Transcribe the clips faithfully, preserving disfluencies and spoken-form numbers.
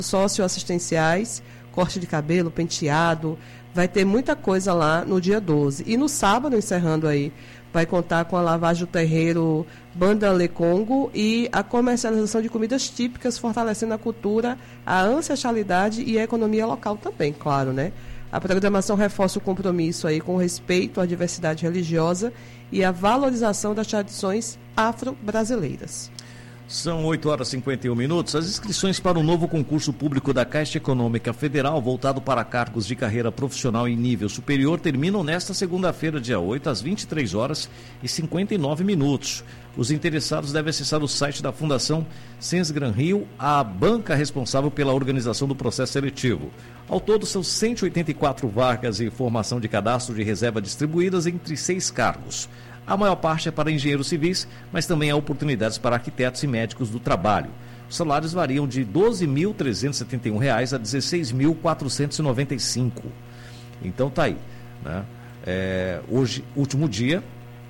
socioassistenciais, corte de cabelo, penteado, vai ter muita coisa lá no dia doze. E no sábado, encerrando aí, vai contar com a lavagem do terreiro Banda Le Congo e a comercialização de comidas típicas, fortalecendo a cultura, a ancestralidade e a economia local também, claro, né? A programação reforça o compromisso aí com respeito à diversidade religiosa e a valorização das tradições afro-brasileiras. São oito horas e cinquenta e um minutos. As inscrições para o novo concurso público da Caixa Econômica Federal, voltado para cargos de carreira profissional em nível superior, terminam nesta segunda-feira, dia oito, às vinte e três horas e cinquenta e nove minutos. Os interessados devem acessar o site da Fundação Sensgran Rio, a banca responsável pela organização do processo seletivo. Ao todo, são cento e oitenta e quatro vagas em formação de cadastro de reserva distribuídas entre seis cargos. A maior parte é para engenheiros civis, mas também há oportunidades para arquitetos e médicos do trabalho. Os salários variam de doze mil trezentos e setenta e um reais a dezesseis mil quatrocentos e noventa e cinco. Então tá aí, né? É, hoje, último dia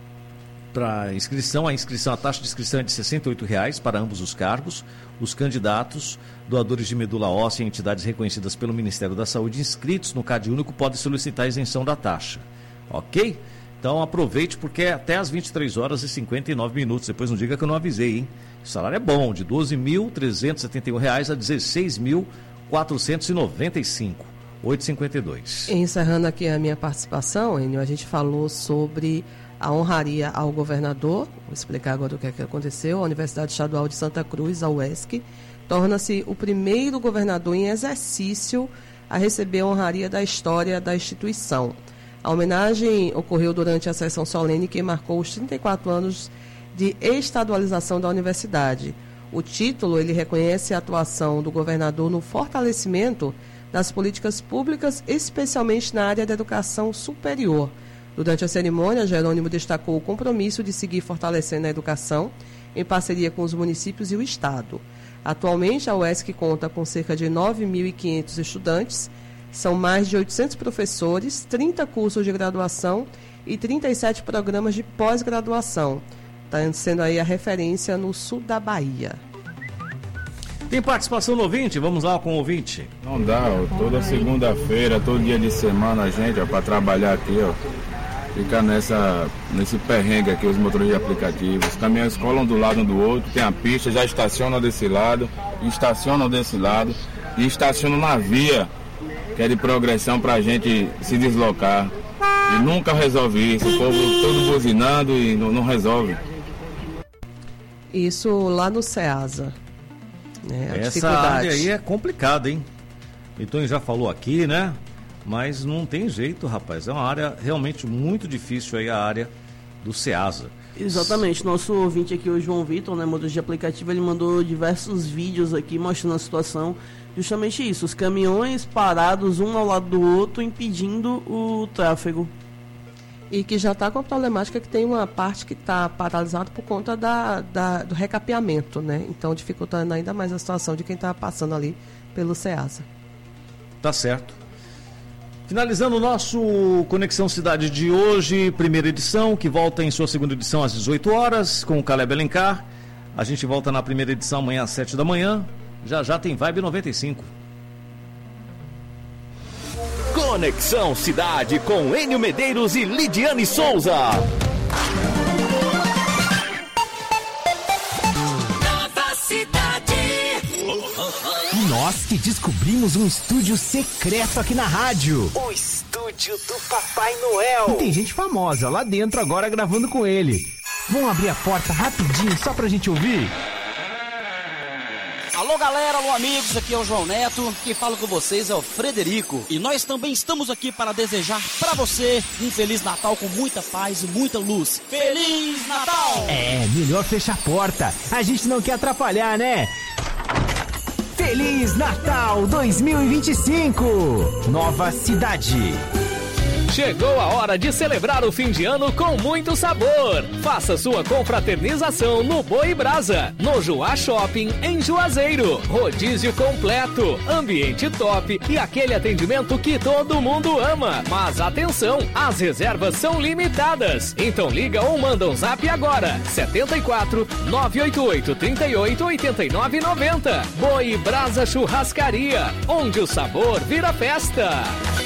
para inscrição. A inscrição, a taxa de inscrição é de sessenta e oito reais para ambos os cargos. Os candidatos, doadores de medula óssea e entidades reconhecidas pelo Ministério da Saúde inscritos no CadÚnico podem solicitar a isenção da taxa. Ok? Então aproveite, porque é até às vinte e três horas e cinquenta e nove minutos. Depois não diga que eu não avisei, hein? O salário é bom, de doze mil trezentos e setenta e um reais a dezesseis mil quatrocentos e noventa e cinco. oito e cinquenta e dois. Encerrando aqui a minha participação, Enio, a gente falou sobre a honraria ao governador. Vou explicar agora o que é que aconteceu. A Universidade Estadual de Santa Cruz, a U E S C, torna-se o primeiro governador em exercício a receber a honraria da história da instituição. A homenagem ocorreu durante a sessão solene que marcou os trinta e quatro anos de estadualização da universidade. O título, ele reconhece a atuação do governador no fortalecimento das políticas públicas, especialmente na área da educação superior. Durante a cerimônia, Jerônimo destacou o compromisso de seguir fortalecendo a educação em parceria com os municípios e o Estado. Atualmente, a U E S C conta com cerca de nove mil e quinhentos estudantes. São mais de oitocentos professores, trinta cursos de graduação e trinta e sete programas de pós-graduação. Está sendo aí a referência no sul da Bahia. Tem participação no ouvinte? Vamos lá com o ouvinte. Não dá, ó, toda segunda-feira, todo dia de semana, a gente, ó, para trabalhar aqui, ó, fica nessa, nesse perrengue aqui, os motoristas de aplicativo. Os caminhões colam do lado um do outro, tem a pista, já estacionam desse lado, estacionam desse lado e estacionam na via, que é de progressão para a gente se deslocar. E nunca resolve isso, o povo todo buzinando e não, não resolve. Isso lá no SEASA. Né, essa área aí é complicada, hein? Então já falou aqui, né? Mas não tem jeito, rapaz. É uma área realmente muito difícil aí, a área do SEASA. Exatamente. Nosso ouvinte aqui, o João Vitor, né, motorista de aplicativo, ele mandou diversos vídeos aqui mostrando a situação. Justamente isso, os caminhões parados um ao lado do outro, impedindo o tráfego. E que já está com a problemática que tem uma parte que está paralisada por conta da, da, do recapeamento, né? Então dificultando ainda mais a situação de quem está passando ali pelo SEASA. Tá certo. Finalizando o nosso Conexão Cidade de hoje, primeira edição, que volta em sua segunda edição às dezoito horas, com o Caleb Alencar. A gente volta na primeira edição amanhã às sete da manhã. Já já tem Vibe noventa e cinco. Conexão Cidade com Enio Medeiros e Lidiane Souza. Nova Cidade. E nós que descobrimos um estúdio secreto aqui na rádio. O estúdio do Papai Noel. E tem gente famosa lá dentro agora gravando com ele. Vamos abrir a porta rapidinho só pra gente ouvir? Alô galera, alô amigos, aqui é o João Neto, quem fala com vocês é o Frederico. E nós também estamos aqui para desejar para você um Feliz Natal com muita paz e muita luz. Feliz Natal! É, melhor fechar a porta, a gente não quer atrapalhar, né? Feliz Natal dois mil e vinte e cinco, Nova Cidade. Chegou a hora de celebrar o fim de ano com muito sabor. Faça sua confraternização no Boi Brasa, no Juá Shopping, em Juazeiro. Rodízio completo, ambiente top e aquele atendimento que todo mundo ama. Mas atenção, as reservas são limitadas. Então liga ou manda um zap agora. setenta e quatro, nove oito oito, trinta e oito, oitenta e nove, noventa. Boi Brasa Churrascaria, onde o sabor vira festa.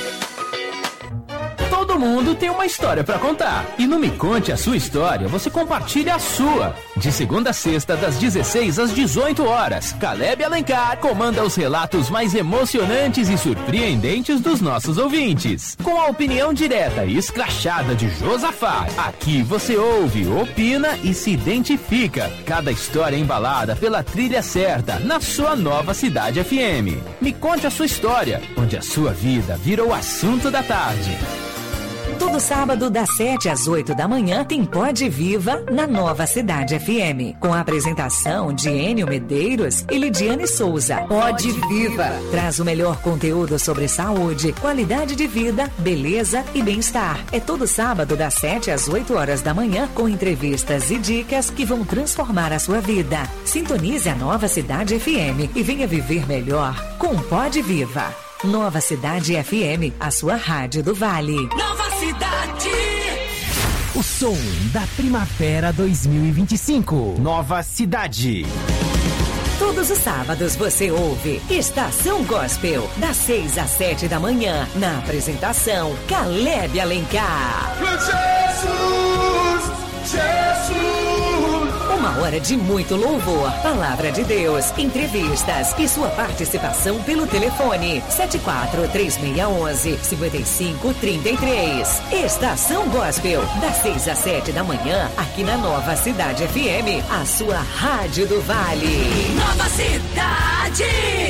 Todo mundo tem uma história pra contar. E no Me Conte a Sua História, você compartilha a sua. De segunda a sexta, das dezesseis às dezoito horas, Caleb Alencar comanda os relatos mais emocionantes e surpreendentes dos nossos ouvintes. Com a opinião direta e escrachada de Josafá, aqui você ouve, opina e se identifica. Cada história embalada pela trilha certa, na sua Nova Cidade F M. Me Conte a Sua História, onde a sua vida virou assunto da tarde. Todo sábado, das sete às oito da manhã, tem Pode Viva na Nova Cidade F M. Com a apresentação de Enio Medeiros e Lidiane Souza. Pode Viva traz o melhor conteúdo sobre saúde, qualidade de vida, beleza e bem-estar. É todo sábado, das sete às oito horas da manhã, com entrevistas e dicas que vão transformar a sua vida. Sintonize a Nova Cidade F M e venha viver melhor com Pode Viva. Nova Cidade F M, a sua rádio do Vale. Nova Cidade. O som da Primavera dois mil e vinte e cinco. Nova Cidade. Todos os sábados você ouve Estação Gospel, das seis às sete da manhã. Na apresentação, Caleb Alencar. Jesus, Jesus. Uma hora de muito louvor, palavra de Deus, entrevistas e sua participação pelo telefone sete quatro três seis um um, cinco cinco três três. Estação Gospel, das seis às sete da manhã, aqui na Nova Cidade F M, a sua rádio do Vale. Nova Cidade.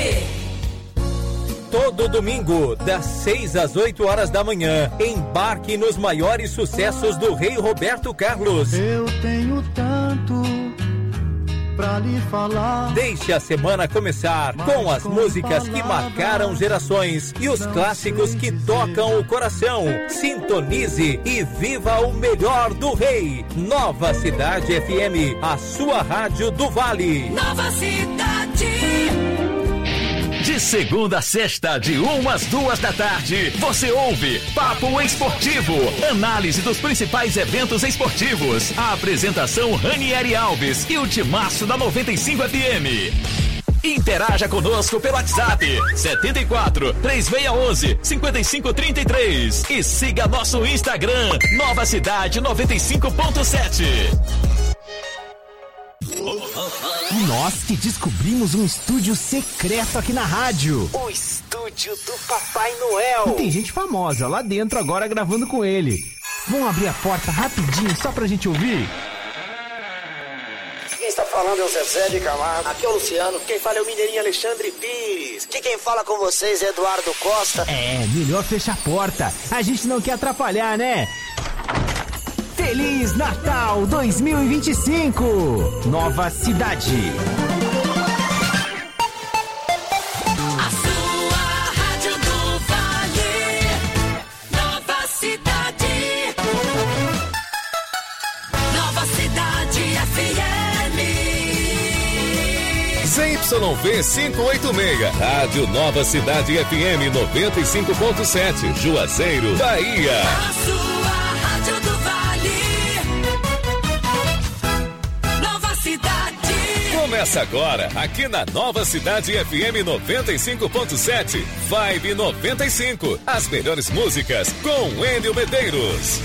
Todo domingo, das seis às oito horas da manhã, embarque nos maiores sucessos do Rei Roberto Carlos. Eu tenho tanto pra lhe falar. Deixe a semana começar com as músicas que marcaram gerações e os clássicos que tocam o coração. Sintonize e viva o melhor do Rei. Nova Cidade F M, a sua rádio do Vale. Nova Cidade. De segunda a sexta, de uma às duas da tarde, você ouve Papo Esportivo, análise dos principais eventos esportivos. A apresentação Ranieri Alves e o timaço da noventa e cinco F M. Interaja conosco pelo WhatsApp setenta e quatro, três seis um um, cinco cinco três três e siga nosso Instagram, Nova Cidade noventa e cinco ponto sete. E nós que descobrimos um estúdio secreto aqui na rádio. O estúdio do Papai Noel. E tem gente famosa lá dentro agora gravando com ele. Vamos abrir a porta rapidinho só pra gente ouvir? Quem está falando é o Zezé de Camargo. Aqui é o Luciano. Quem fala é o Mineirinho Alexandre Pires. Que quem fala com vocês é Eduardo Costa. É, melhor fechar a porta. A gente não quer atrapalhar, né? Feliz Natal dois mil e vinte e cinco. Nova Cidade. A sua rádio do Vale. Nova Cidade. Nova Cidade F M. Z Y V quinhentos e oitenta e seis, Rádio Nova Cidade F M noventa e cinco ponto sete, Juazeiro, Bahia. A sua rádio do Vale. Nova Cidade. Começa agora, aqui na Nova Cidade F M noventa e cinco ponto sete, Vibe noventa e cinco. As melhores músicas com Enio Medeiros.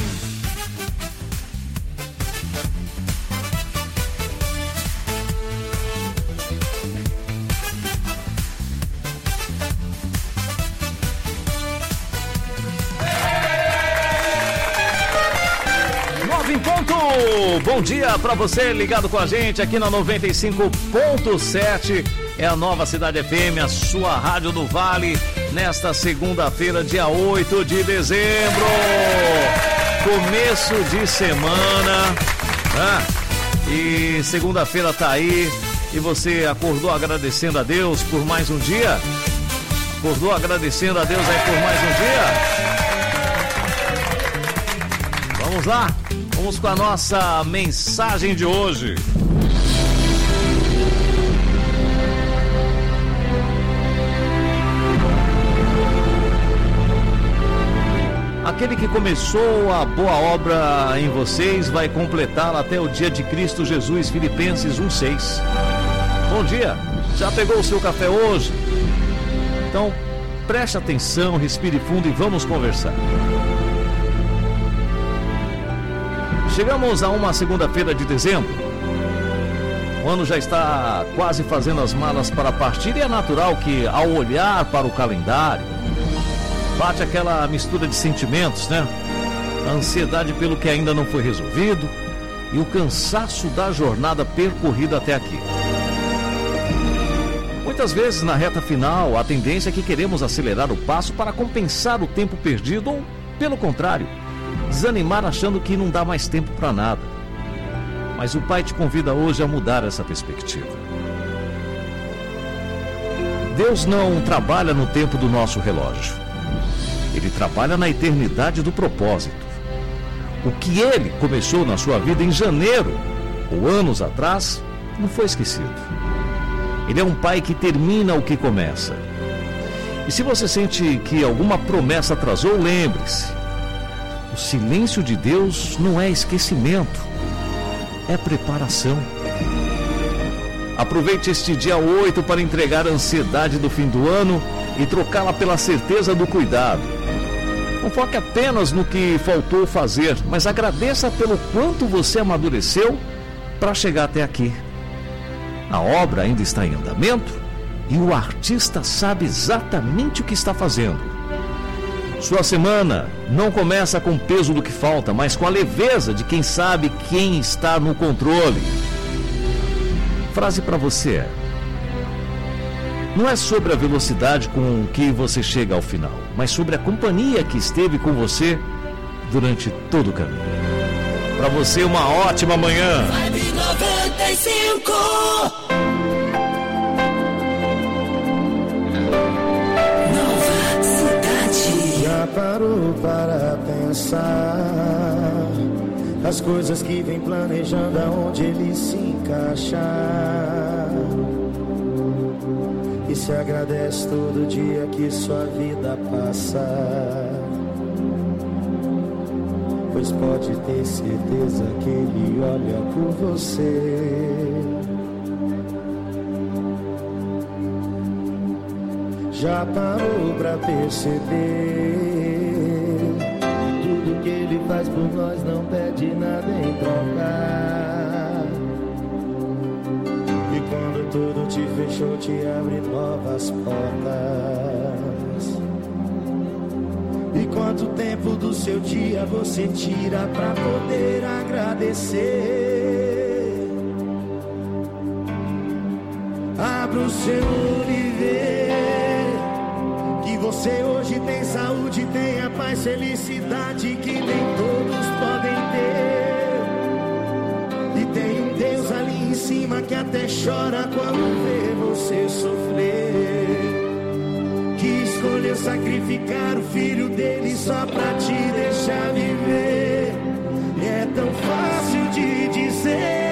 Em ponto. Bom dia para você ligado com a gente aqui na noventa e cinco ponto sete. É a Nova Cidade F M, a sua rádio do Vale, nesta segunda-feira, dia oito de dezembro. Começo de semana, né? E segunda-feira tá aí. E você acordou agradecendo a Deus por mais um dia? Acordou agradecendo a Deus aí por mais um dia? Vamos lá? Vamos com a nossa mensagem de hoje. Aquele que começou a boa obra em vocês vai completá-la até o dia de Cristo Jesus, Filipenses um, seis. Bom dia, já pegou o seu café hoje? Então, preste atenção, respire fundo e vamos conversar. Chegamos a uma segunda-feira de dezembro. O ano já está quase fazendo as malas para partir e é natural que, ao olhar para o calendário, bate aquela mistura de sentimentos, né? A ansiedade pelo que ainda não foi resolvido e o cansaço da jornada percorrida até aqui. Muitas vezes, na reta final, a tendência é que queremos acelerar o passo para compensar o tempo perdido ou, pelo contrário, desanimar achando que não dá mais tempo para nada. Mas o Pai te convida hoje a mudar essa perspectiva. Deus não trabalha no tempo do nosso relógio. Ele trabalha na eternidade do propósito. O que Ele começou na sua vida em janeiro, ou anos atrás, não foi esquecido. Ele é um Pai que termina o que começa. E se você sente que alguma promessa atrasou, lembre-se. O silêncio de Deus não é esquecimento, é preparação. Aproveite este dia oito para entregar a ansiedade do fim do ano e trocá-la pela certeza do cuidado. Não foque apenas no que faltou fazer, mas agradeça pelo quanto você amadureceu para chegar até aqui. A obra ainda está em andamento e o artista sabe exatamente o que está fazendo. Sua semana não começa com o peso do que falta, mas com a leveza de quem sabe quem está no controle. Frase para você: não é sobre a velocidade com que você chega ao final, mas sobre a companhia que esteve com você durante todo o caminho. Para você, uma ótima manhã. Vibe noventa e cinco. Já parou para pensar as coisas que vem planejando, aonde ele se encaixar? E se agradece todo dia que sua vida passa, pois pode ter certeza que ele olha por você. Já parou pra perceber? Tudo que ele faz por nós não pede nada em troca. E quando tudo te fechou, te abre novas portas. E quanto tempo do seu dia você tira pra poder agradecer? Abra o seu olho e vê que você hoje tem saúde, tem a paz, felicidade que nem todos podem ter. E tem um Deus ali em cima que até chora quando vê você sofrer. Que escolheu sacrificar o filho dele só pra te deixar viver. E é tão fácil de dizer.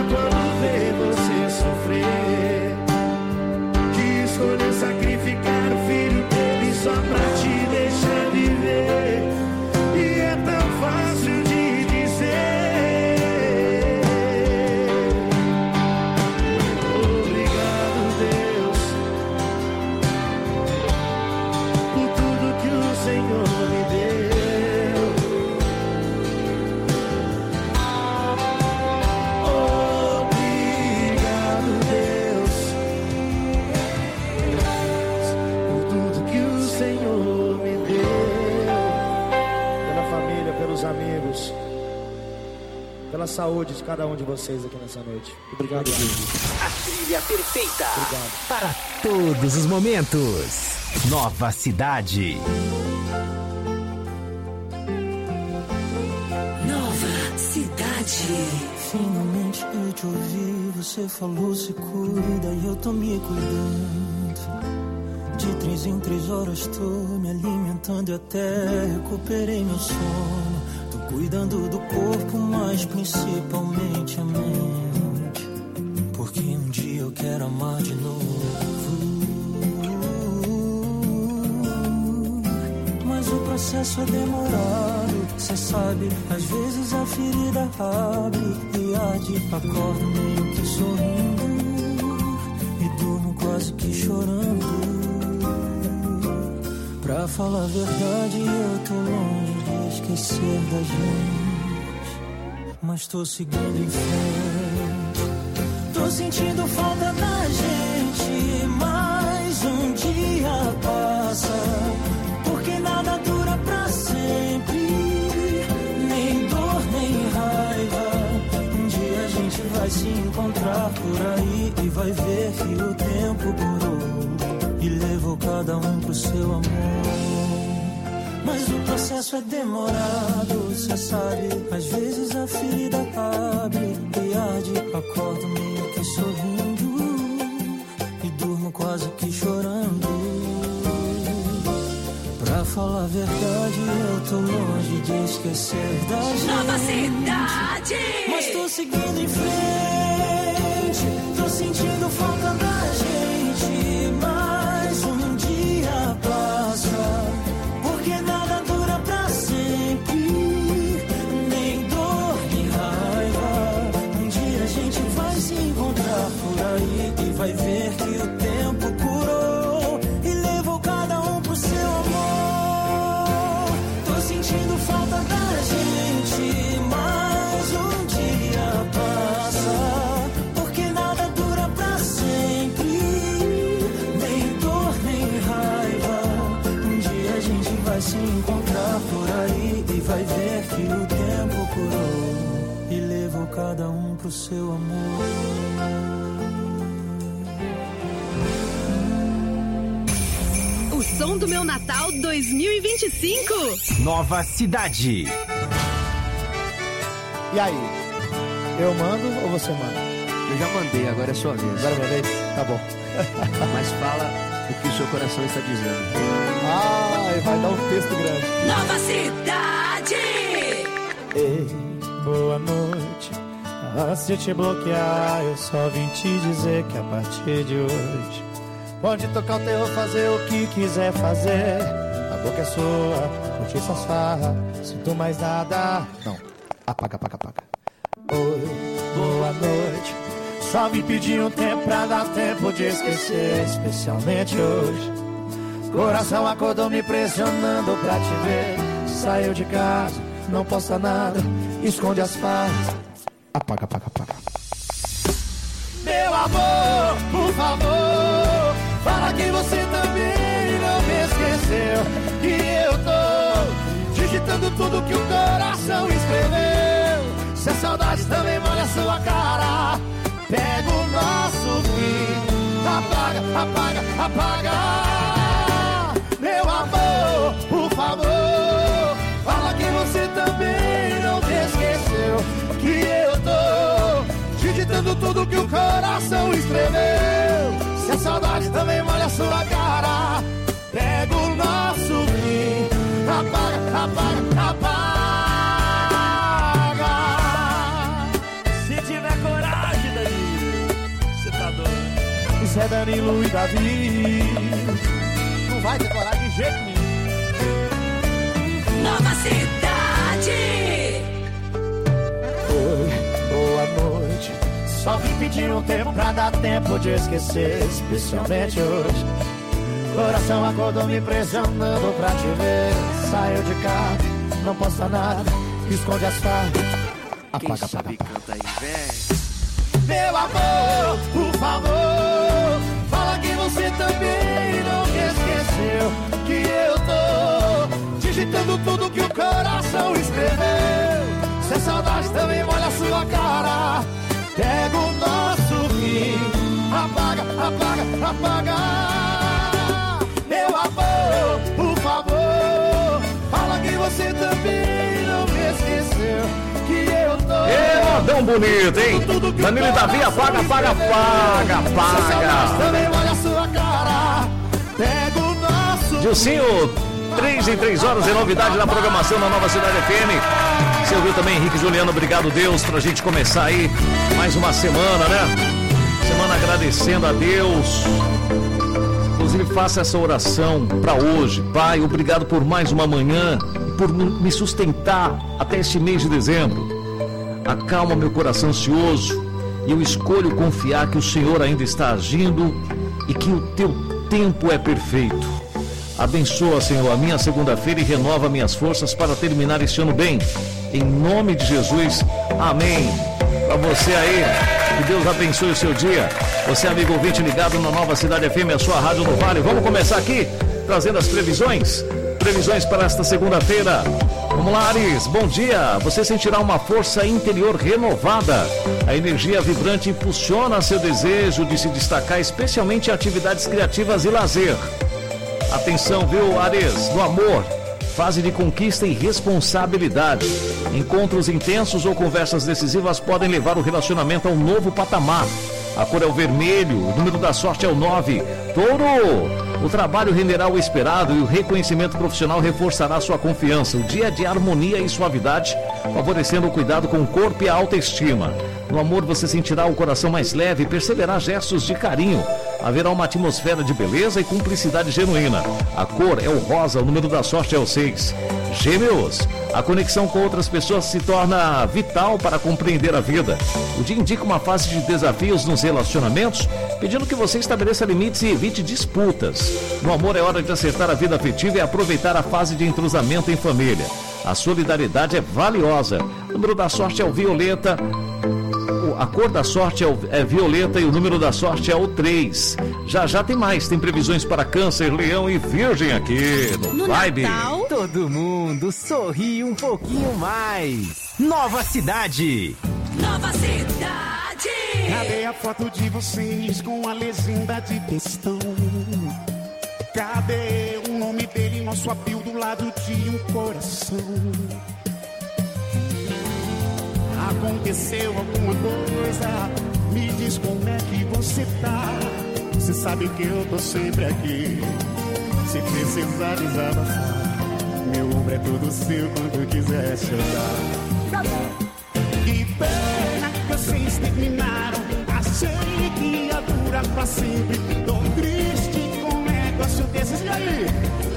Sacrificar saúde de cada um de vocês aqui nessa noite. Obrigado, Jesus. A trilha perfeita. Obrigado. Para todos os momentos. Nova Cidade. Nova Cidade. Finalmente eu te ouvi, você falou se cuida e eu tô me cuidando. De três em três horas tô me alimentando e até recuperei meu sono. Tô cuidando do corpo, mas principalmente a mente, porque um dia eu quero amar de novo. Mas o processo é demorado, cê sabe, às vezes a ferida abre e arde. Acordo meio que sorrindo e durmo quase que chorando. Pra falar a verdade, eu tô longe de esquecer da gente, mas tô seguindo em frente. Tô sentindo falta da gente, mas um dia passa, porque nada dura pra sempre, nem dor, nem raiva. Um dia a gente vai se encontrar por aí e vai ver que o tempo durou e levou cada um pro seu amor. Mas o processo é demorado, cê sabe, às vezes a ferida abre e arde. Acordo meio que sorrindo e durmo quase que chorando. Pra falar a verdade, eu tô longe de esquecer da gente. Nova Cidade! Mas tô seguindo em frente, tô sentindo falta da gente, mas um dia passa, porque nada dura pra sempre, nem dor, nem raiva. Um dia a gente vai se encontrar por aí e vai ver que o tempo curou e levou cada um pro seu amor. Tô sentindo falta da gente, mas um dia passa, porque nada dura pra sempre, nem dor, nem raiva. Um dia a gente vai se encontrar por aí e vai ver que o tempo curou e levou cada um pro seu amor. O som do meu Natal dois mil e vinte e cinco. Nova Cidade. E aí? Eu mando ou você manda? Eu já mandei, agora é sua vez. Agora é minha vez? Tá bom. Mas fala o que o seu coração está dizendo. Ai, vai dar um texto grande. Nova Cidade! Ei, boa noite. Antes de te bloquear, eu só vim te dizer que a partir de hoje pode tocar o terror, fazer o que quiser fazer. A boca é sua, curtir suas farras, sinto mais nada. Não, apaga, apaga, apaga. Oi, boa noite. Só me pedi um tempo pra dar tempo de esquecer, especialmente hoje. Coração acordou me pressionando pra te ver. Saiu de casa, não posta nada, esconde as farras. Apaga, apaga, apaga. Meu amor, por favor, fala que você também não me esqueceu, que eu tô digitando tudo que o coração escreveu. Se a saudade também molha sua cara, pega o nosso fim, apaga, apaga, apaga. Meu amor, por favor, fala que você também não me esqueceu, que eu tô digitando tudo que o coração escreveu. Se a saudade também molha sua cara, pega o nosso fim, apaga, apaga, apaga. Se tiver coragem, Danilo, você tá doido. Isso é Danilo e Davi. Não vai ter coragem de jeito nenhum. Nova Cidade! Oi, boa noite. Só vim pedir um tempo pra dar tempo de esquecer, especialmente hoje. Coração acordou me pressionando pra te ver. Saiu de casa, não posta nada, esconde as farras. Apaga, apaga, apaga. Meu amor, por favor, fala que você também não me esqueceu, que eu tô digitando tudo que o coração escreveu. Se a saudade também molha sua tão bonito, hein? Danilo e Davi, apaga, apaga, apaga, apaga. Também olha a sua cara. Pega o nosso. Dilcinho, três em três horas, é novidade na programação da Nova Cidade F M. Você ouviu também, Henrique Juliano, obrigado Deus, pra gente começar aí mais uma semana, né? Semana agradecendo a Deus. Inclusive faça essa oração para hoje. Pai, obrigado por mais uma manhã e por me sustentar até este mês de dezembro. Acalma meu coração ansioso e eu escolho confiar que o Senhor ainda está agindo e que o teu tempo é perfeito. Abençoa, Senhor, a minha segunda-feira e renova minhas forças para terminar este ano bem. Em nome de Jesus, amém. Para você aí, que Deus abençoe o seu dia. Você, amigo ouvinte ligado na Nova Cidade F M, a sua rádio no Vale. Vamos começar aqui, trazendo as previsões. Previsões para esta segunda-feira. Vamos lá, Ares, bom dia. Você sentirá uma força interior renovada. A energia vibrante impulsiona seu desejo de se destacar, especialmente em atividades criativas e lazer. Atenção, viu, Ares, no amor, fase de conquista e responsabilidade. Encontros intensos ou conversas decisivas podem levar o relacionamento a um novo patamar. A cor é o vermelho, o número da sorte é o nove. Touro! O trabalho renderá o esperado e o reconhecimento profissional reforçará sua confiança. O dia é de harmonia e suavidade, favorecendo o cuidado com o corpo e a autoestima. No amor você sentirá o coração mais leve e perceberá gestos de carinho. Haverá uma atmosfera de beleza e cumplicidade genuína. A cor é o rosa, o número da sorte é o seis. Gêmeos, a conexão com outras pessoas se torna vital para compreender a vida. O dia indica uma fase de desafios nos relacionamentos, pedindo que você estabeleça limites e evite disputas. No amor é hora de acertar a vida afetiva e aproveitar a fase de entrosamento em família. A solidariedade é valiosa. O número da sorte é o violeta. A cor da sorte é, o, é violeta e o número da sorte é o três. Já já tem mais, tem previsões para Câncer, Leão e Virgem aqui no, no Vibe. Natal, todo mundo sorri um pouquinho mais. Nova Cidade. Nova Cidade. Cadê a foto de vocês com a legenda de textão? Cadê o nome dele, nosso apio do lado de um coração? Aconteceu alguma coisa? Me diz como é que você tá. Você sabe que eu tô sempre aqui. Se precisar desabafar, meu ombro é todo seu quando quiser chorar. Que pena que vocês terminaram. Achei que ia durar pra sempre. Tô triste com um negócio desses. E aí?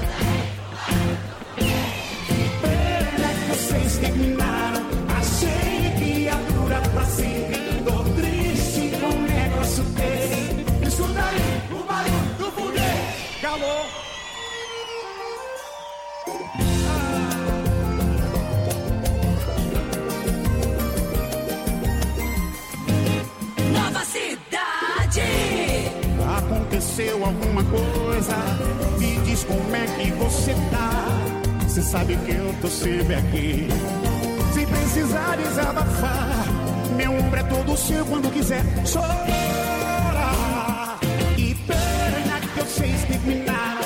Que pena que vocês terminaram. Achei que ia durar pra sempre. Tô triste com um negócio desse. Escuta aí, o barulho do foguete. Calor. Nova Cidade. Aconteceu alguma coisa? Me diz como é que você tá. Você sabe que eu tô sempre aqui. Se precisar desabafar, meu ombro é todo seu quando quiser chorar. Que pena que vocês terminaram.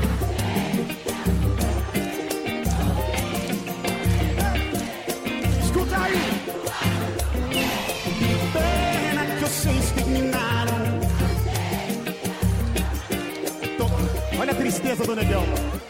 Escuta aí. Que pena que vocês terminaram. Tô... Olha a tristeza do negão.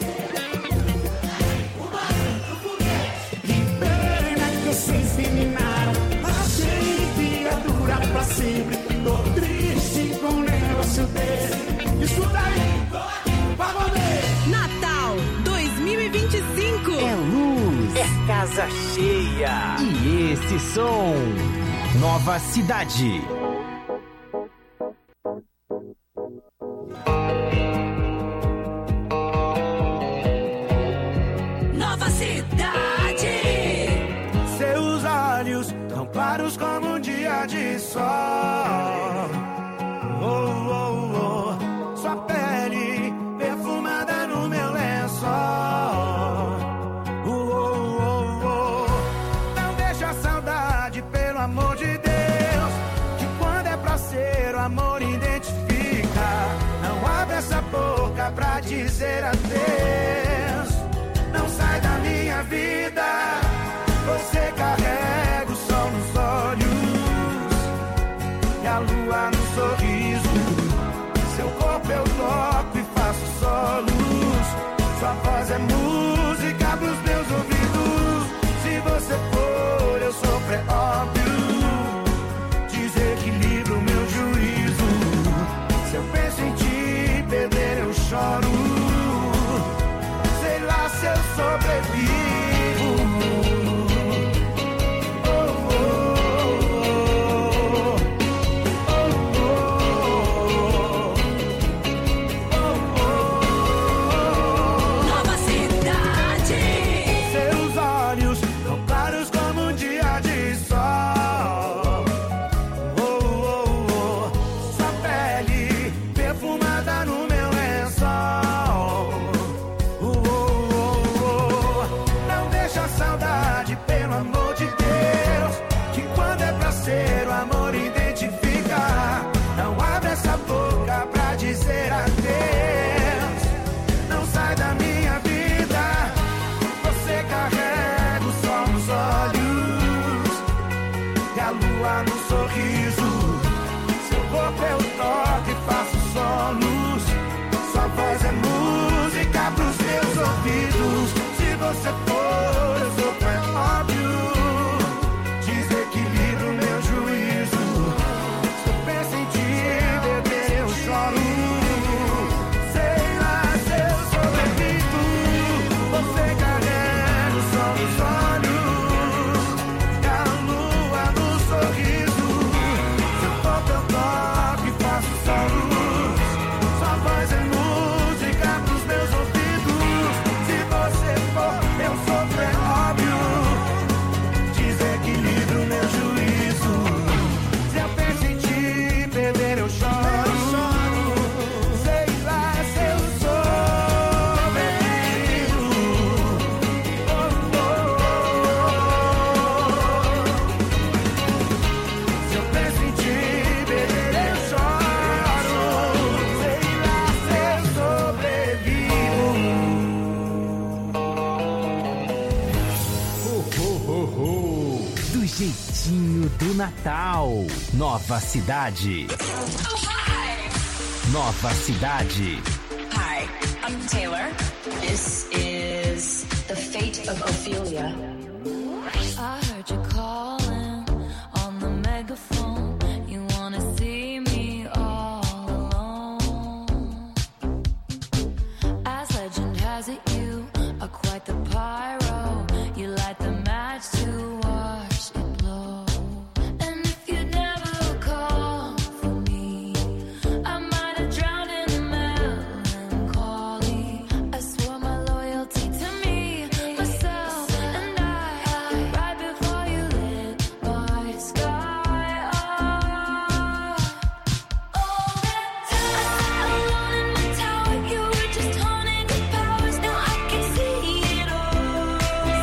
Vocês terminaram, achei que ia durar pra sempre. Tô triste com um negócio desse. Escuta aí, pagode. Natal dois mil e vinte e cinco. É luz, é casa cheia. E esse som, Nova Cidade. Nova Cidade. Seus olhos tão claros como um dia de sol. Oh, oh, oh. Sua pele perfumada no meu lençol. Oh, oh, oh, oh. Não deixa a saudade, pelo amor de Deus. Que quando é pra ser, o amor identifica. Não abre essa boca pra dizer adeus. Não sai da minha vida. Você carrega o sol nos olhos. Natal. Nova cidade. Nova cidade. Hi, I'm Taylor. This is The Fate of Ophelia. I heard you calling on the megaphone. You wanna see me all alone. As legend has it, you are quite the pyro. You light the match to watch it blow. And if you never call for me, I might have drowned in melancholy. I swore my loyalty to me, myself, and I, right before you lit my sky up. All that time, alone in my tower, you were just haunting your powers. Now I can see it all.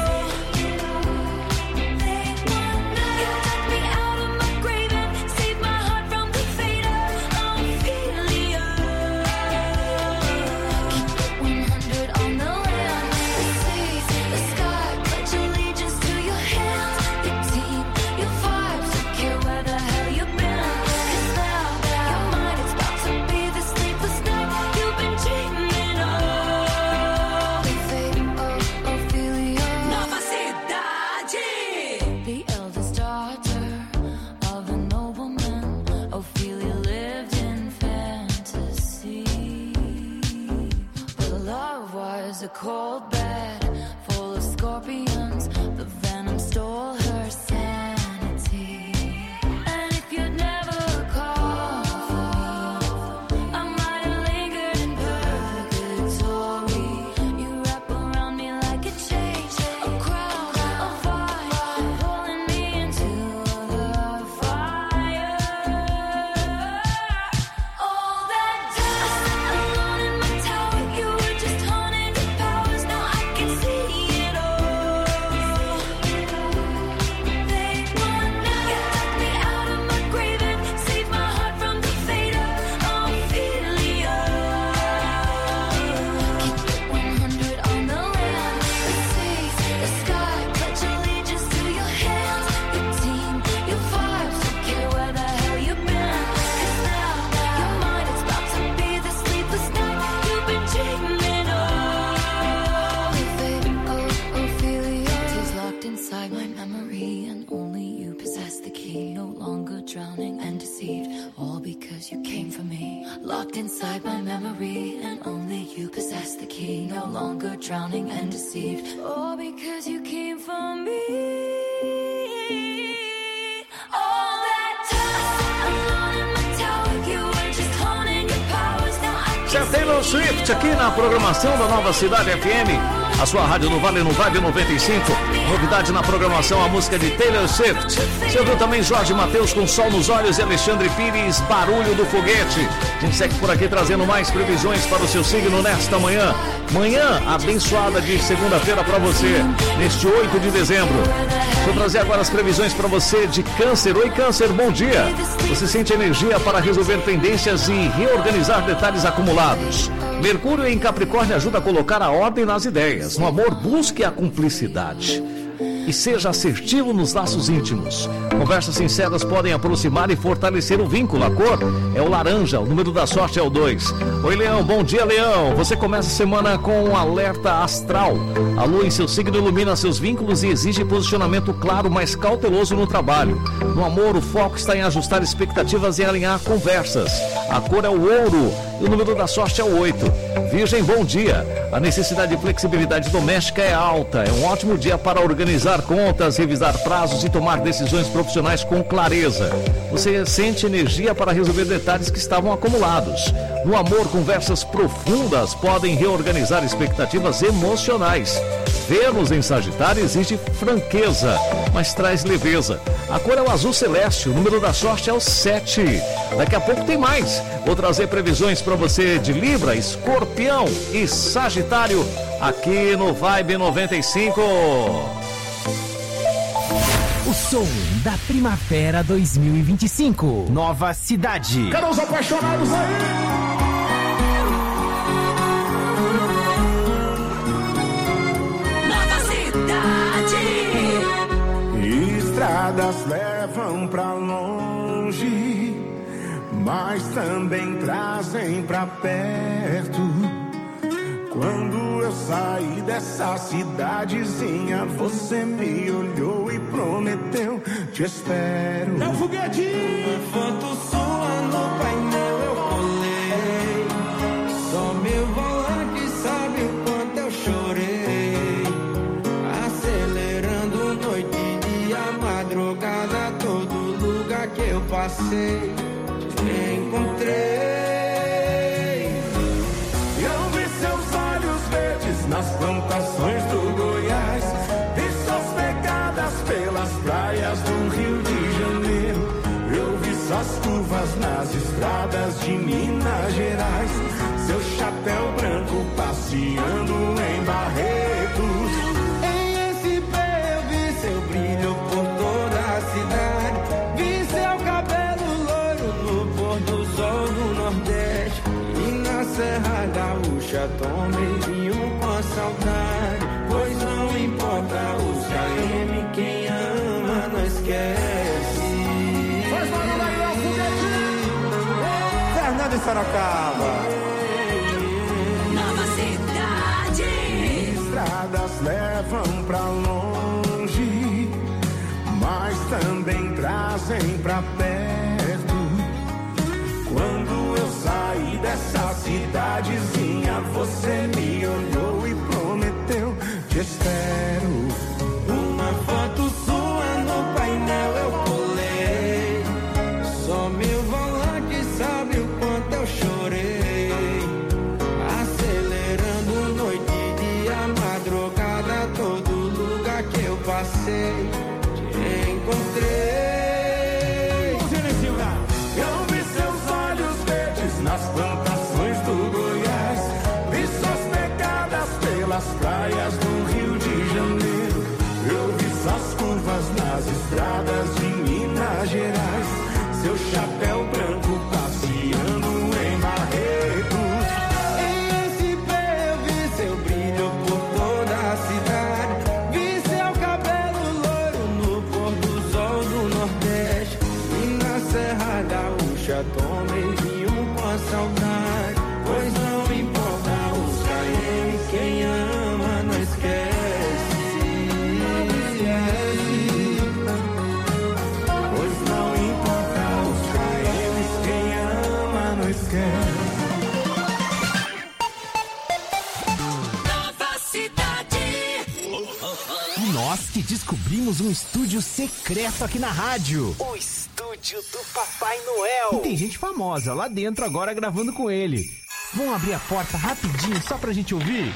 They wonder you took me out of my grave and saved my heart from the fate of Ophelia. Keep it one hundred on the land, the seas, the sky. Pledge allegiance to your hands, your team, your vibes. Don't care where the hell you've been. 'Cause now your mind is about to be the sleepless night you've been dreaming of. The fate of Ophelia. Nova cidade. The eldest daughter of a nobleman, Ophelia lived in fantasy. But her love was a cold bed full of scorpions. The venom stole her sanity. And if you'd never called for me, I might have lingered in purgatory. You wrap around me like a chain, a crown, a fire, pulling me into the fire. All that time, alone in my tower, you were just haunting your powers. Now I can see it all. They wonder you took me out of my grave and saved my heart from the fate of Ophelia. Keep it one hundred on the land, the seas, the sky. Pledge allegiance to your hands, your team, your vibes. Don't care where the hell you've been. 'Cause now your mind is about to be the sleepless night you've been dreaming of. The fate of Ophelia is locked inside my memory, and only you possess the key. No longer drowning and deceived, all because you came for me. Locked inside my memory, and only you possess the key. No longer drowning and deceived, all because you came for me. All that time, alone in my tower, you were just haunting your powers. Now I Tia Taylor Swift aqui na programação da Nova Cidade F M, a sua rádio no Vale no Vibe noventa e cinco. Novidade na programação, a música de Taylor Swift. Você ouviu também Jorge Mateus com Sol nos Olhos e Alexandre Pires, Barulho do Foguete. A gente segue por aqui trazendo mais previsões para o seu signo nesta manhã. Manhã abençoada de segunda-feira para você, neste oito de dezembro. Vou trazer agora as previsões para você de Câncer. Oi, Câncer, bom dia. Você sente energia para resolver pendências e reorganizar detalhes acumulados. Mercúrio em Capricórnio ajuda a colocar a ordem nas ideias. No amor, busque a cumplicidade e seja assertivo nos laços íntimos. Conversas sinceras podem aproximar e fortalecer o vínculo. A cor é o laranja, o número da sorte é o dois. Oi, Leão, bom dia, Leão. Você começa a semana com um alerta astral. A lua em seu signo ilumina seus vínculos e exige posicionamento claro, mas cauteloso no trabalho. No amor, o foco está em ajustar expectativas e alinhar conversas. A cor é o ouro e o número da sorte é o oito. Virgem, bom dia. A necessidade de flexibilidade doméstica é alta. É um ótimo dia para organizar contas, revisar prazos e tomar decisões profissionais com clareza. Você sente energia para resolver detalhes que estavam acumulados. No amor, conversas profundas podem reorganizar expectativas emocionais. Vênus em Sagitário exige franqueza, mas traz leveza. A cor é o azul celeste, o número da sorte é o sete. Daqui a pouco tem mais. Vou trazer previsões para você de Libra, Escorpião e Sagitário aqui no Vibe noventa e cinco. O som da Primavera dois mil e vinte e cinco. Nova cidade. Cadê os apaixonados aí? Nova cidade. Estradas levam pra mas também trazem pra perto. Quando eu saí dessa cidadezinha, você me olhou e prometeu, te espero. É o foguete! Uma foto sua no painel eu colei. Só meu volante sabe o quanto eu chorei. Acelerando noite e dia, madrugada, todo lugar que eu passei, te encontrei. Nas plantações do Goiás, vi suas pegadas pelas praias do Rio de Janeiro. Eu vi suas curvas nas estradas de Minas Gerais, seu chapéu branco passeando em Barretos. Em S P eu vi seu brilho por toda a cidade, vi seu cabelo loiro no pôr do sol do Nordeste. E na Serra Gaúcha tomei vinho com saudade, pois não importa os K M, quem ama não esquece. Faz barulho aí, é o foguete! Fernando e Sorocaba. Nova cidade. Estradas levam pra longe, mas também trazem pra perto. Quando eu saí dessa cidadezinha, você me olhou e prometeu, te espero. Uma foto sua no painel eu colei. Só meu volante sabe o quanto eu chorei. Acelerando noite e dia, madrugada, todo lugar que eu passei, te encontrei. Eu vi seus olhos verdes nas plantações do Goiás, vi suas pegadas pelas praias do Rio de Janeiro. Eu vi suas curvas nas estradas de Minas Gerais, seu chapéu branco passeando em Barretos. Em S P eu vi seu brilho por toda a cidade, vi seu cabelo loiro no pôr do sol do Nordeste. E na Serra Gaúcha tomei vinho com a saudade, pois não importa os K M, quem ama não esquece. Pois não importa os K M, quem ama não esquece. Nova cidade. E nós que descobrimos um estúdio secreto aqui na rádio. O estúdio do Papai Noel. E tem gente famosa lá dentro agora gravando com ele. Vamos abrir a porta rapidinho só pra gente ouvir?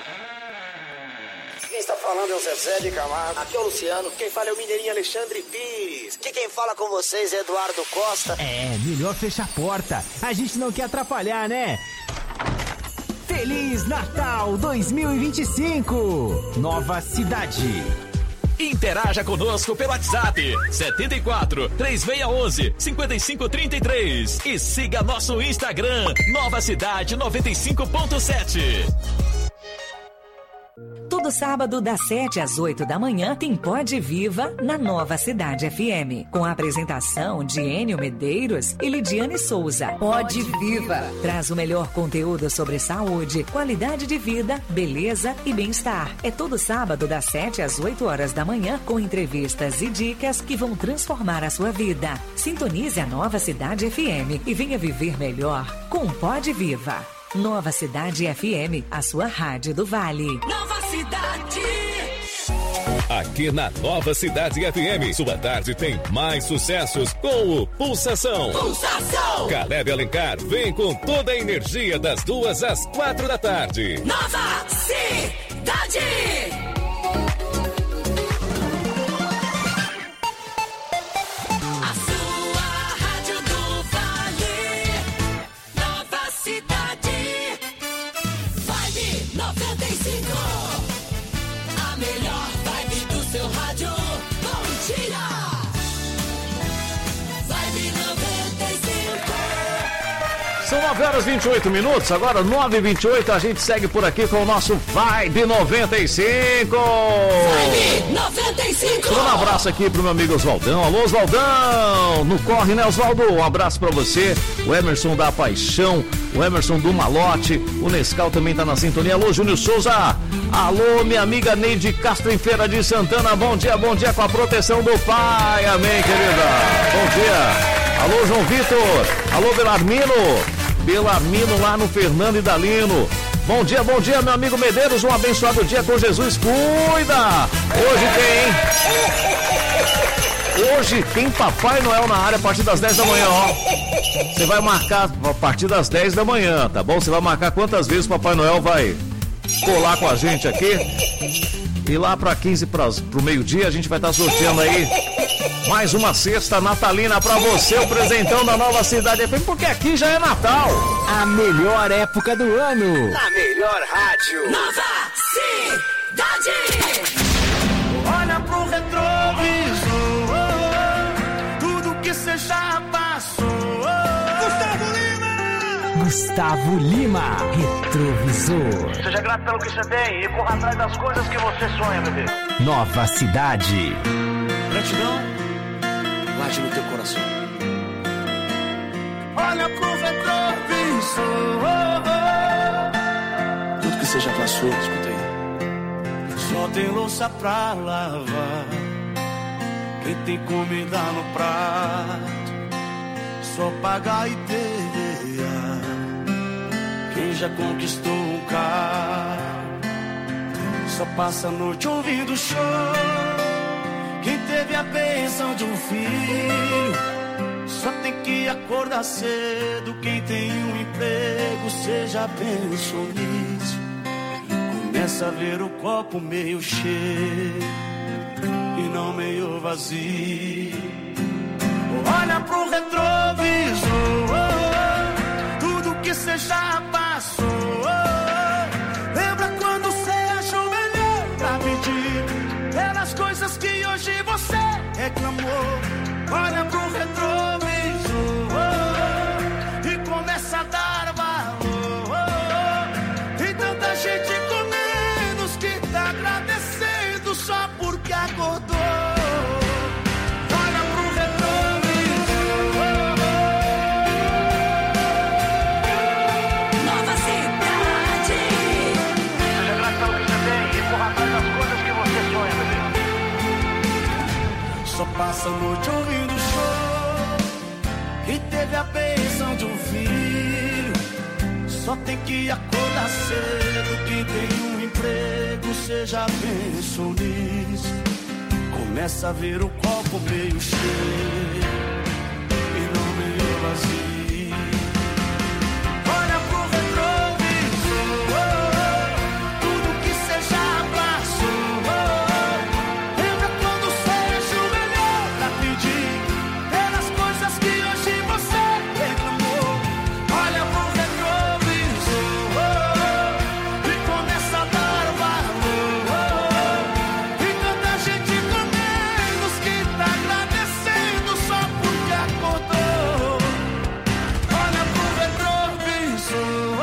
Quem está falando é o Zezé de Camargo. Aqui é o Luciano. Quem fala é o Mineirinho Alexandre Pires. Que quem fala com vocês é Eduardo Costa. É, melhor fechar a porta. A gente não quer atrapalhar, né? Feliz Natal dois mil e vinte e cinco. Nova cidade. Interaja conosco pelo WhatsApp setenta e quatro, três seis um um, cinco cinco três três e siga nosso Instagram Nova Cidade noventa e cinco ponto sete. Todo sábado, das sete às oito da manhã, tem Pode Viva na Nova Cidade F M, com a apresentação de Enio Medeiros e Lidiane Souza. Pode Viva traz o melhor conteúdo sobre saúde, qualidade de vida, beleza e bem-estar. É todo sábado, das sete às oito horas da manhã, com entrevistas e dicas que vão transformar a sua vida. Sintonize a Nova Cidade F M e venha viver melhor com Pode Viva. Nova Cidade F M, a sua rádio do Vale. Nova cidade. Aqui na Nova Cidade F M, sua tarde tem mais sucessos com o Pulsação. Pulsação. Caleb Alencar vem com toda a energia das duas às quatro da tarde. Nova cidade. São nove horas e vinte e oito minutos, agora nove e vinte e oito, a gente segue por aqui com o nosso Vibe noventa e cinco. Vibe noventa e cinco. Um abraço aqui pro meu amigo Oswaldão. Alô, Oswaldão! No corre, né, Oswaldo? Um abraço pra você. O Emerson da Paixão, o Emerson do Malote, o Nescau também tá na sintonia. Alô, Júnior Souza. Alô, minha amiga Neide Castro em Feira de Santana. Bom dia, bom dia com a proteção do pai. Amém, querida. Bom dia. Alô, João Vitor. Alô, Belarmino. Belarmino lá no Fernando e Dalino. Bom dia, bom dia, meu amigo Medeiros. Um abençoado dia com Jesus. Cuida! Hoje tem. Hoje tem Papai Noel na área a partir das dez da manhã, ó. Você vai marcar a partir das dez da manhã, tá bom? Você vai marcar quantas vezes o Papai Noel vai colar com a gente aqui. E lá para quinze para o meio-dia a gente vai estar sorteando aí mais uma cesta natalina pra você, o presentão da Nova Cidade F M, porque aqui já é Natal. A melhor época do ano. Na melhor rádio. Nova Cidade. Olha pro retrovisor, tudo que cê já passou. Gustavo Lima. Gustavo Lima, retrovisor. Seja grato pelo que você tem e corra atrás das coisas que você sonha, bebê. Nova Cidade. Gratidão, guarde no teu coração. Olha pro retrovisor, Tudo que você já passou, escuta aí. só tem louça pra lavar, quem tem comida no prato, só pagar e perder. Quem já conquistou um carro, só passa a noite ouvindo show. Quem teve a bênção de um filho, só tem que acordar cedo. Quem tem um emprego, cê já pensou nisso. Começa a ver o copo meio cheio e não meio vazio. Olha pro retrovisor, tudo que cê já passou. Lembra quando cê achou melhor pra pedir pelas coisas que hoje você reclamou. Olha pro retrovisor e começa a dar valor. Tem tanta gente com menos que tá agradecendo só porque acordou. Olha pro retrovisor. Nova Cidade. Seja grato pelo que você tem e corra atrás das coisas que você sonha, bebê. Só passa a noite ouvindo show. Quem teve a bênção de um filho, só tem que acordar cedo. Quem tem um emprego, cê já pensou nisso. Começa a ver o copo meio cheio e não meio vazio. Olha pro retrovisor, tudo que cê já passou. Lembra quando cê ajoelhou pra pedir pelas coisas que hoje você reclamou. Olha pro retrovisor e começa a dar valor. E tanta gente com menos que tá agradecendo só porque acordou. Olha pro retrovisor,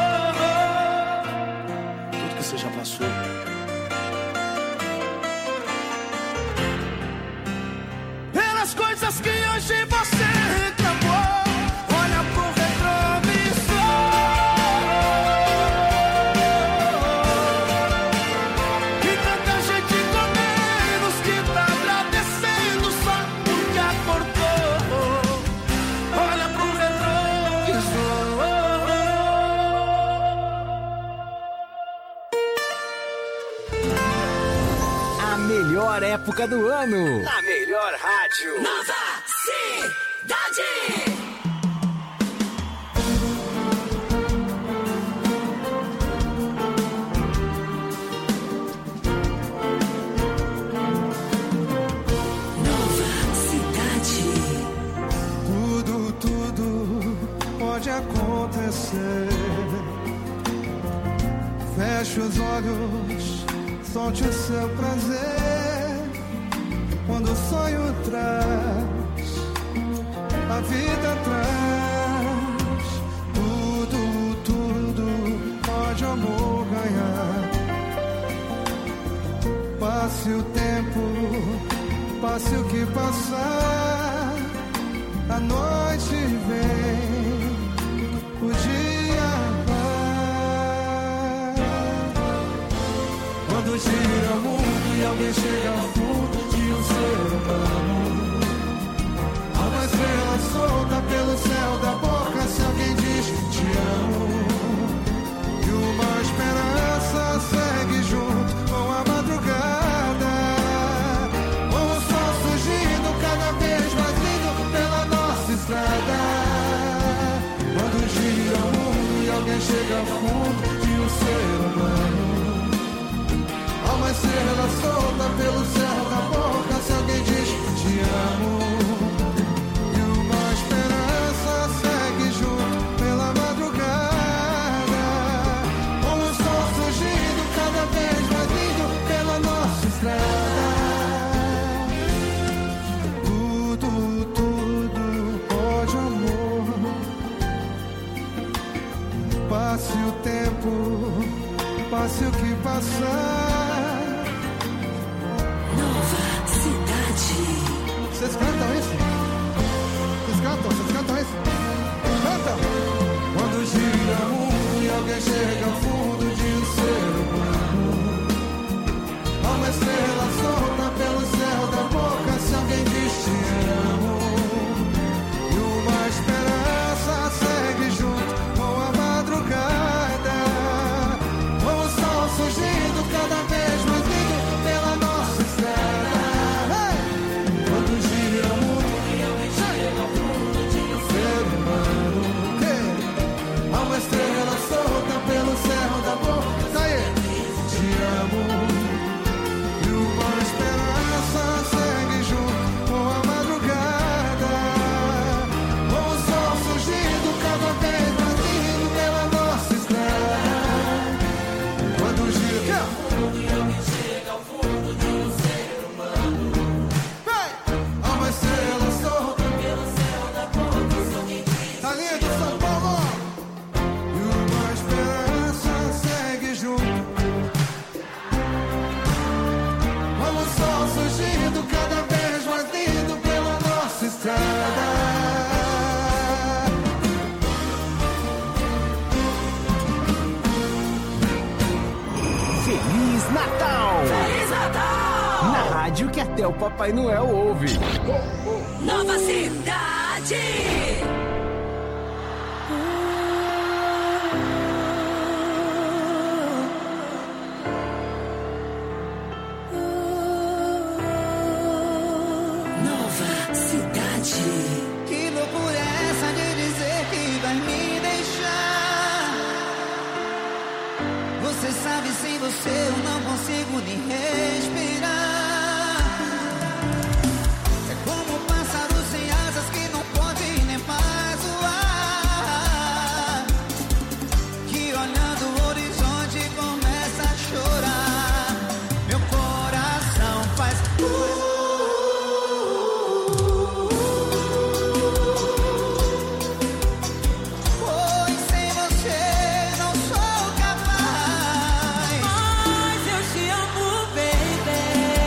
Tudo que você já passou. pelas coisas que hoje você reclamou. Olha pro retrovisor e tanta gente com menos que tá agradecendo só porque acordou. Olha pro retrovisor. A melhor época do ano. Na melhor rádio. Nova Cidade. Nova Cidade. Tudo, tudo pode acontecer. Feche os olhos, solte o seu prazer. Quando o sonho traz, a vida traz. Passe o tempo, passe o que passar, a noite vem, o dia vai. Quando gira o mundo e alguém chega ao fundo de um ser humano, há uma estrela solta pelo céu da boca se alguém diz te amo. E uma esperança segue junto com a madrugada, com o sol surgindo cada vez mais lindo pela nossa estrada. Quando gira o mundo e alguém chega ao fundo de um ser humano, há uma estrela solta pelo céu da boca se alguém diz te amo. E uma esperança segue junto pela madrugada, com o sol surgindo cada vez mais lindo pela nossa estrada. Tudo, tudo pode, amor. Passe o tempo, passe o que passar. Nova cidade. Vocês cantam isso? Vocês cantam? Vocês cantam isso? Cantam! Quando gira o mundo e alguém chega ao fundo de um ser humano, há uma estrela solta pelo céu da boca se alguém diz te amo. E uma esperança segue junto com a madrugada, com o sol surgindo cada vez mais lindo pela nossa estrada. Quando gira o mundo e alguém chega ao fundo de um ser humano, há uma estrela solta pelo céu da boca. Tá aí. Te amo. E uma esperança segue junto com a madrugada, com o sol surgindo cada vez mais lindo pela nossa estrada. Quando gira o mundo e alguém chega ao fundo de um ser humano, há uma estrela solta pelo céu da boca se alguém diz. Tá lindo, São Paulo! E uma esperança segue junto, com o sol surgindo cada vez mais lindo pela nossa estrada. Feliz Natal! Feliz Natal! Na rádio que até o Papai Noel ouve. Nova cidade. Nova cidade. Que loucura é essa de dizer que vai me deixar? Você sabe, sem você eu não consigo nem respirar. É como um pássaro sem asas que não pode nem mais voar, que olhando o horizonte começa a chorar. Meu coração faz uh, pois sem você não sou capaz. Mas eu te amo, baby.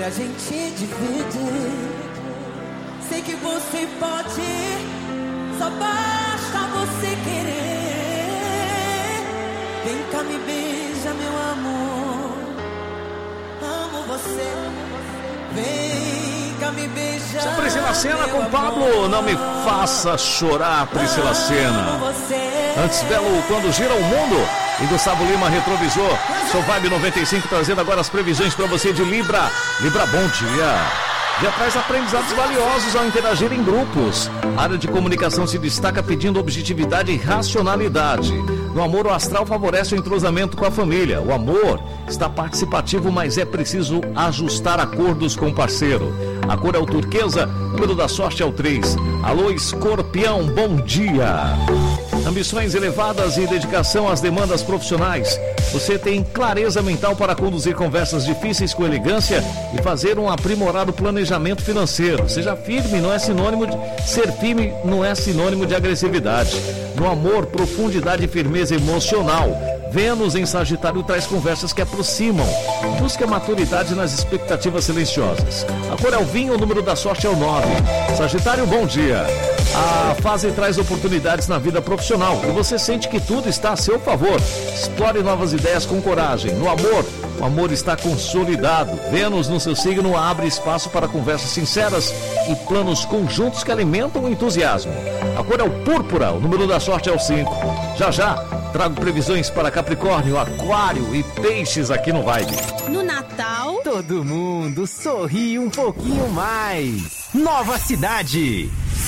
pra gente dividir. Sei que você pode, só basta você querer. Vem cá, me beija, meu amor. Amo você. Vem cá, me beija. Essa é a Priscila Senna com Pablo. Não me faça chorar, Priscila Senna. Antes, Belo, Quando Gira o Mundo. E Gustavo Lima, Retrovisor. Sou Vibe noventa e cinco, trazendo agora as previsões para você de Libra. Libra, bom dia. Já traz aprendizados valiosos ao interagir em grupos. A área de comunicação se destaca pedindo objetividade e racionalidade. No amor, o astral favorece o entrosamento com a família. O amor está participativo, mas é preciso ajustar acordos com o parceiro. A cor é o turquesa, o número da sorte é o três. Alô, Escorpião, bom dia. Ambições elevadas e dedicação às demandas profissionais. Você tem clareza mental para conduzir conversas difíceis com elegância e fazer um aprimorado planejamento financeiro. Seja firme, não é sinônimo de... Ser firme não é sinônimo de agressividade. No amor, profundidade e firmeza emocional. Vênus em Sagitário traz conversas que aproximam. Busca maturidade nas expectativas silenciosas. A cor é o vinho, o número da sorte é o nove. Sagitário, bom dia. A fase traz oportunidades na vida profissional e você sente que tudo está a seu favor. Explore novas ideias com coragem. No amor, o amor está consolidado. Vênus no seu signo abre espaço para conversas sinceras e planos conjuntos que alimentam o entusiasmo. A cor é o púrpura, o número da sorte é o cinco. Já já, trago previsões para Capricórnio, Aquário e Peixes aqui no Vibe. No Natal, todo mundo sorri um pouquinho mais. Nova Cidade.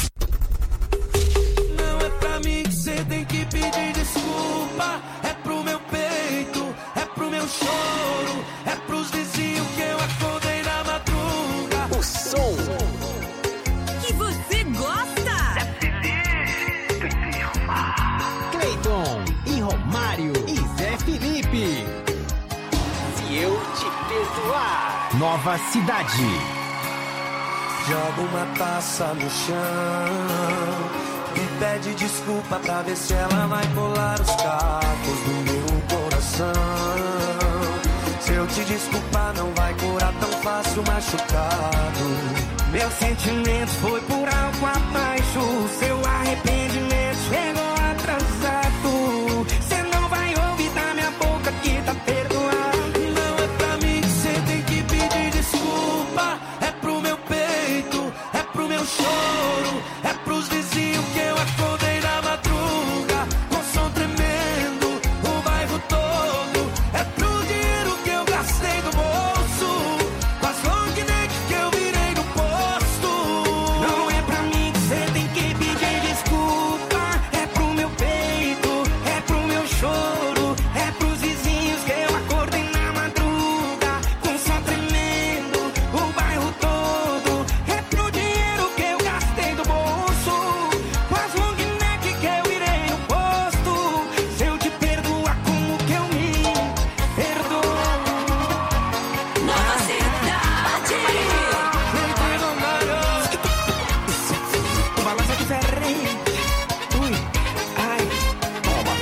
Não é pra mim que cê tem que pedir desculpa. É pro meu peito, é pro meu choro, é pros vizinhos que eu acordei na madruga. O som que você gosta. Cleiton e Romário e Zé Felipe. Se eu te perdoar. Nova Cidade. Joga uma taça no chão e pede desculpa pra ver se ela vai colar os cacos do meu coração. Se eu te desculpar não vai curar tão fácil machucado. Meu sentimento foi por algo abaixo. Seu arrependimento chegou atrasado. Cê não vai ouvir da minha boca que tá perdoado. Não é pra mim que cê tem que pedir desculpa. É pro meu peito, é pro meu choro, é pros vizinhos que eu acordei na madruga com som tremendo, o bairro todo. É pro dinheiro que eu gastei do bolso, com as long neck que eu virei no posto. Não é pra mim que cê tem que pedir desculpa. É pro meu peito, é pro meu choro, é pros vizinhos que eu acordei na madruga com som tremendo, o bairro todo. É pro dinheiro que eu gastei do bolso, com as long neck que eu virei no posto. Se eu te perdoar, como que eu me perdoo? Nova Cidade. Me perdoaram. O balanço é diferente. Ui, ai, toma.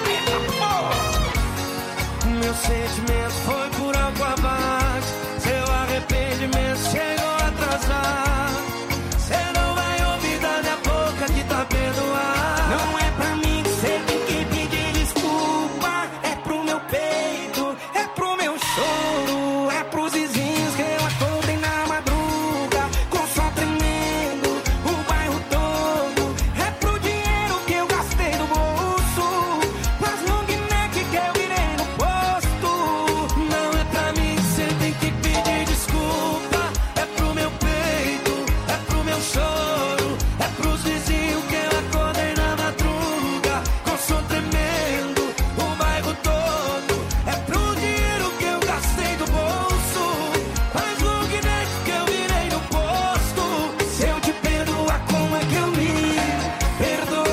Meu sentimento foi por algo abaixo. Seu arrependimento chegou atrasado. Cê não vai ouvir da minha boca que tá perdoado. Não é pra mim que cê tem que pedir desculpa. É pro meu peito, é pro meu choro, é pros vizinhos que eu acordei na madruga com som tremendo, o bairro todo. É pro dinheiro que eu gastei do bolso, com as long neck que eu virei no posto. Não é pra mim que cê tem que pedir desculpa. É pro meu peito, é pro meu choro, é pros vizinhos que eu acordei na madruga com som tremendo, o bairro todo. É pro dinheiro que eu gastei do bolso, com as long neck que eu virei no posto. Se eu te perdoar, como é que eu me perdoo?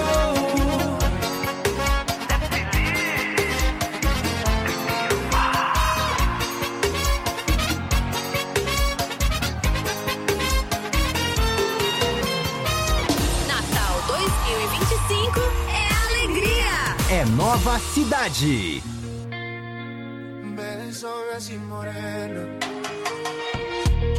Natal dois mil e vinte e cinco é alegria. É Nova Cidade. Besos así morena,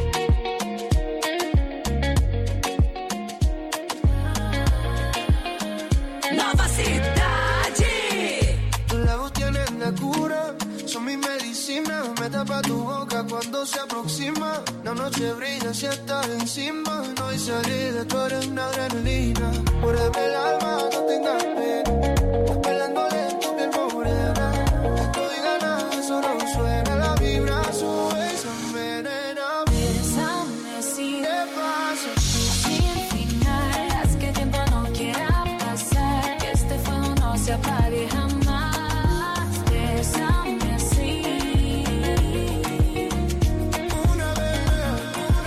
tapa tu boca cuando se aproxima. La noche brilla si estás encima. No hay salida, tú eres una adrenalina. Muérdeme el alma, no tengas pena. Bailando lento, piel morena. Estoy ganando, eso no suena. La vibra sube y se envenena. Bésame así, ¿qué pasa? sin final. Haz que el tiempo no quiera pasar. Que este fuego no se apague jamás. Bésame así. Una vez,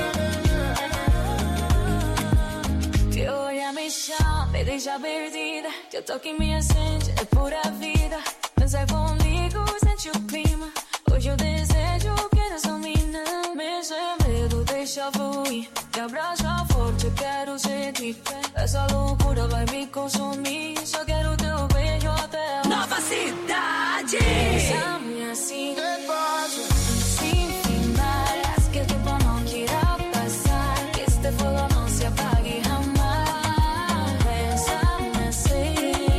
Te voy a mi chão, me deixa perdida. Teu toque me acende, é pura vida. Dança comigo, sente o clima. Hoje eu desejo que eres domina. Me sem medo, deixa fluir. Me abraça forte, eu quero sentir. Essa loucura vai me consumir. Só quero teu beijo até o Nova Cidade. Bésame assim, ¿qué pasa? sin final. Haz que el tiempo no quiera pasar. Que este fuego no se apague jamás. Bésame así.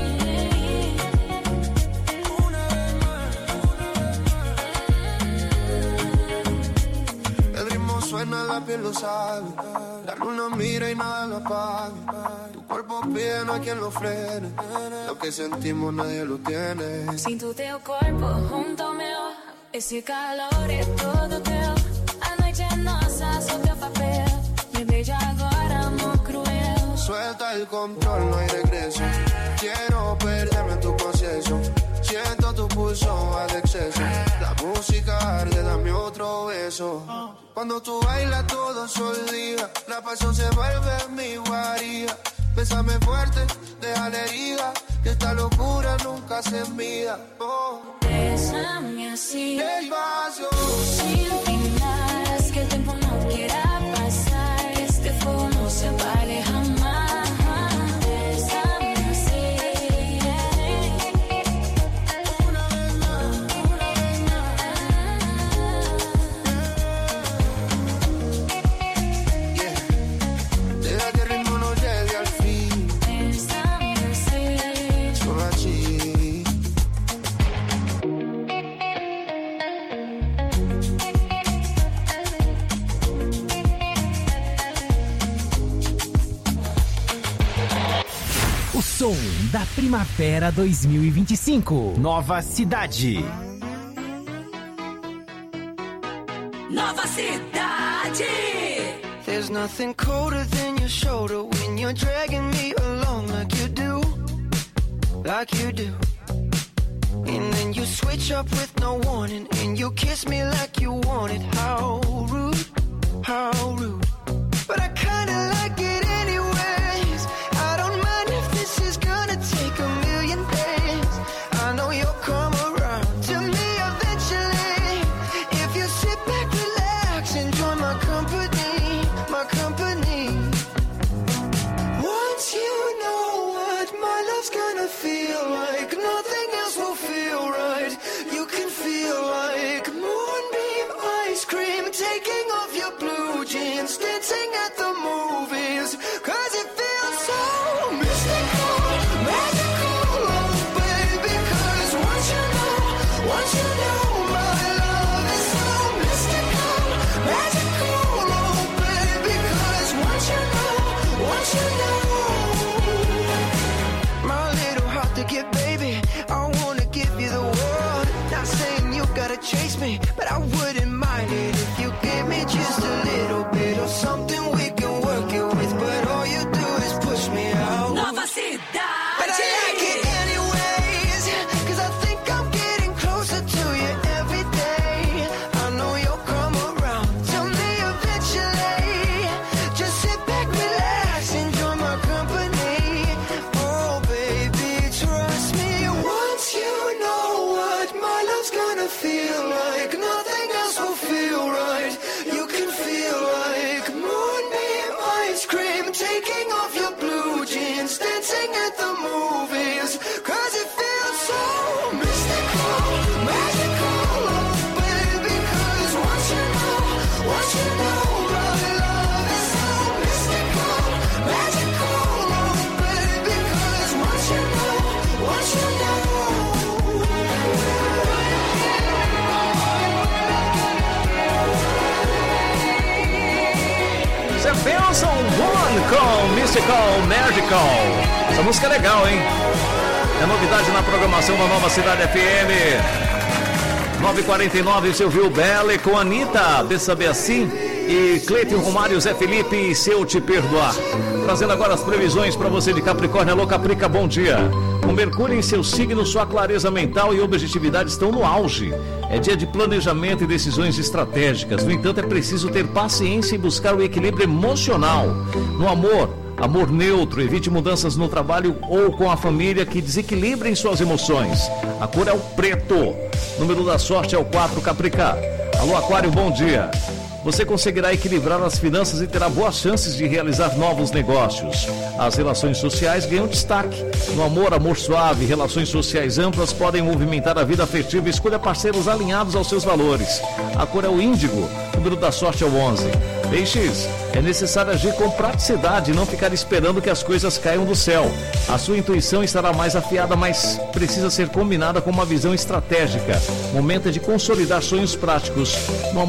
El ritmo suena, la piel lo sabe. La luna mira y nada lo apaga. Tu cuerpo pide, no hay quien lo frene. Lo que sentimos nadie lo tiene. Sinto teu corpo junto ao meu. Esse calor é todo teu. A noite é nossa, sou teu papel. Me beija agora, amor cruel. Suelta el control, no hay regreso. Quiero perderme en tu proceso. Siento tu pulso al exceso. La música arde, dame otro beso. Cuando tú bailas todo se olvida. La pasión se vuelve mi guarida. Bésame fuerte, deja la herida. Que esta locura nunca se mida. Oh. Bésame así, despacio, sin final. Haz que el tiempo no quiera pasar. Que este fuego no se apague jamás. Bésame así. una vez más, una vez más. Yeah. Deja que el ritmo nos lleve al fin. Bésame así. Solo así. O som da Primavera dois mil e vinte e cinco. Nova Cidade. Nova Cidade. There's nothing colder than your shoulder when you're dragging me along like you do, like you do. And then you switch up with no warning and you kiss me like you want it. How rude, how rude. But I kinda like it anyways. I don't mind if this is gonna take a million days. I know you'll come around to me eventually. If you sit back, relax, enjoy my company, my company. Once you know what my love's gonna feel like, nothing else will feel right. You can feel like moonbeam ice cream, taking off your blue jeans, dancing at the movies. Cause it feels so mystical, magical, oh baby. Cause once you know, once you know my love is so mystical, magical, oh baby. Cause once you know, once you know. My little heart to give, baby, I wanna give you the world. Not saying you gotta chase me, but I wouldn't mind it if you gave me just a little bit of something we can work it with. But all you do is push me out. Nova Cidade. But I like it anyways, cause I think I'm getting closer to you every day. I know you'll come around to me eventually. Just sit back, relax, enjoy my company. Oh baby, trust me. Once you know what my love's gonna feel like, nothing else will feel right. You can feel like é Benson Boone com Mystical Magical. Essa música é legal, hein? É novidade na programação da Nova Cidade F M. nove e quarenta e nove, você ouviu Belle com Anitta, deixa saber assim. E Cleiton Romário, Zé Felipe e Se Eu Te Perdoar. Trazendo agora as previsões para você de Capricórnio. Alô, Caprica, bom dia. Com Mercúrio em seu signo, sua clareza mental e objetividade estão no auge. É dia de planejamento e decisões estratégicas. No entanto, é preciso ter paciência e buscar o equilíbrio emocional. No amor, amor neutro, evite mudanças no trabalho ou com a família que desequilibrem suas emoções. A cor é o preto. O número da sorte é o quatro, Caprica. Alô, Aquário, bom dia. Você conseguirá equilibrar as finanças e terá boas chances de realizar novos negócios. As relações sociais ganham destaque. No amor, amor suave, relações sociais amplas podem movimentar a vida afetiva e escolha parceiros alinhados aos seus valores. A cor é o índigo, o número da sorte é o onze. Peixes, é necessário agir com praticidade e não ficar esperando que as coisas caiam do céu. A sua intuição estará mais afiada, mas precisa ser combinada com uma visão estratégica. Momento é de consolidar sonhos práticos. No